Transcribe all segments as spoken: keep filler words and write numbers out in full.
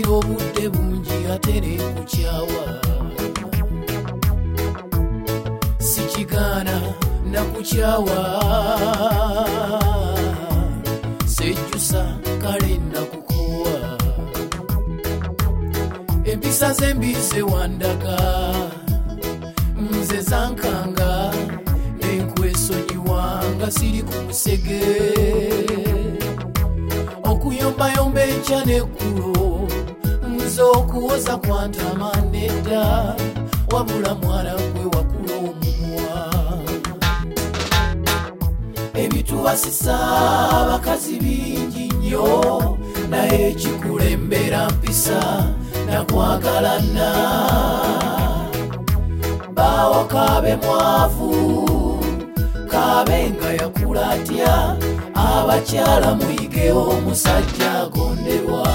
obudde bungi ate ne kukyawa sikigaana nakukyawa sejjusa kale nakukowa empisa zembi zewandaga nze zankanga nenkwesonyiwanga siri ku musege okuyombayomba enkya n'ekkulo nze okuwoza kwantama nedda wabula mwana gwe wakula omumwa ebituwasisa abakazi bingi nnyo naye ekikulembera mpisa nakwagalana bawo kabe mwavu kabe nga yakula atya abakyala muyigewo omusajja agonderwa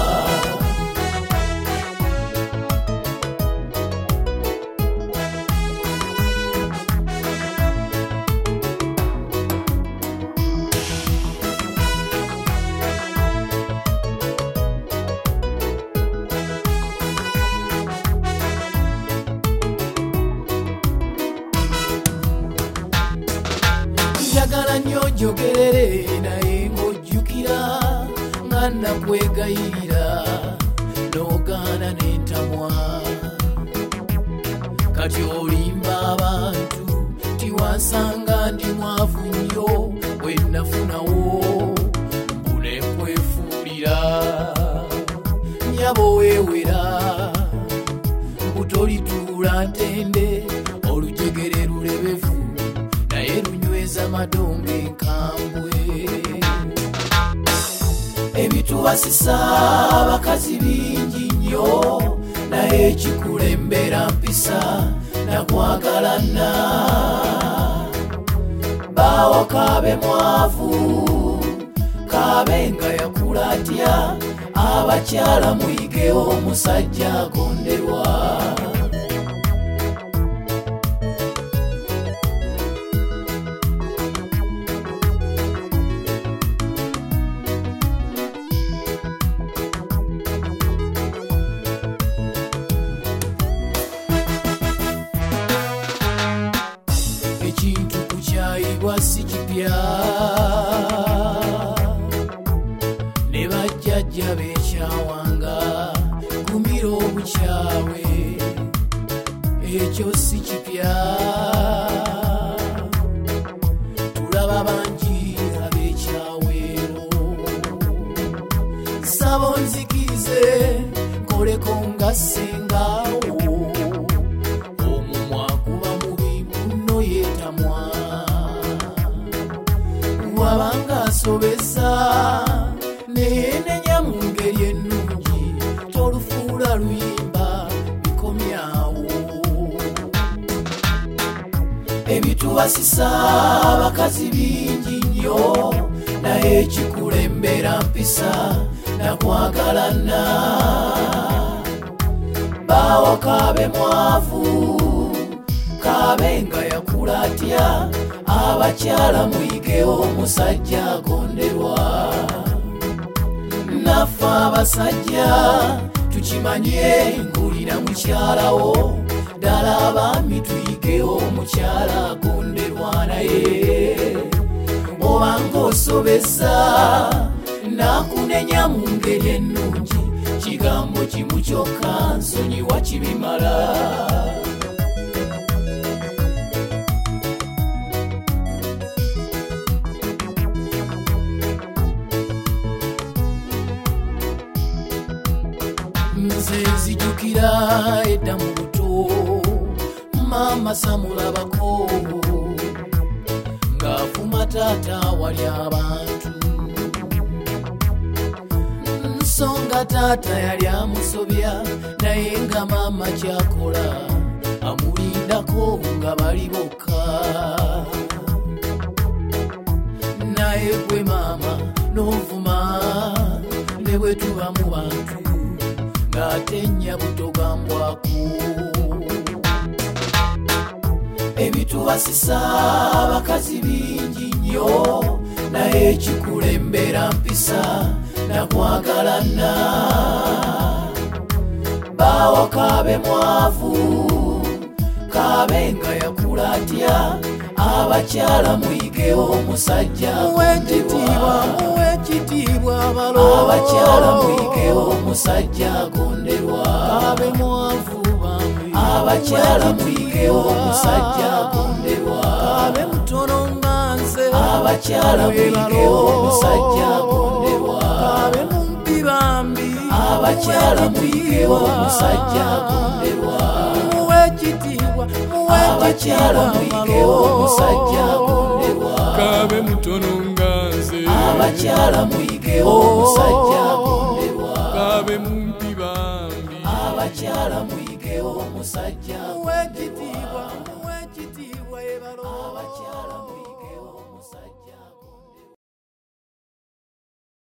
njagala nnyo njogerere naye ng'ojjukira nga nakwegayirira n'ogaana n'entamwa kati olimba abantu tiwansanga ndi mwavu nnyo bwe nafunawo mbule kwefuulira nyabo weewera butolituula ntende olujegere lulebevu naye lunyweza madonge nkambwe ebituwasisa abakazi bingi nnyo naye ekikulembera mpisa nakwagalana bawo kabe mwavu kabe nga yakula atya abakyala muyigewo omusajja agonderwa ekintu kukyayibwa si kipya ne bajjajja bekyawanga kumira obukyawe ekyo si kipya tulaba bangi abekyaweero sabo nzikirize nkoleko nga sengaawo omumwa kuba mubi muno yeetamwa wabanga asobeza neenenya mu ngeri ennungi tolufuula luyimba bikomyawo ebituwasisa abakazi bingi nnyo naye ekikulembera mpisa nakwagalana bawo kabe mwavu kabe nga yakula atya abakyala muyigewo omusajja agonderwa naffe abasajja tukimanye ngulira mukyalawo ddala abaami tuyigewo omukyala agonderwa naye obanga osobeza nakunenya mu ngeri ennungi kigambo kimu kyokka nsonyiwa kibimala nze nzijukira edda mu buto maama samulabako ng'afuma taata wali abantu nsonga taata yali amusobya naye nga maama kyakola amulindako nga bali bokka naye gwe maama n'ovuma ne bwe tuba mu bantu ng'ate nnya butogambwako ebituwasisa abakazi bingi nnyo naye ekikulembera mpisa nakwagalana bawa kabe mwavu kabe nga yakula atya abakyala muyigewo omusajja muwekitiibwa muwekitiibwa abalo abakyala muyigewo omusajja agonderwa kabe mwavu bambi abakyala muyigewo omusajja agonderwa kabe mutono nga nze abakyala muyigewo omusajja agonderwa kabe mumpi bambi abakyala muyigewo omusajja agonderwa muwekitiibwa abakyala muyigewo omusajja agonderwa kabe mutono nga nze abakyala muyigewo omusajja agonderwa kabe mumpi bambi abakyala muyigewo omusajja muwekitiibwa muwekitiibwa ebalo abakyala muyigewo omusajja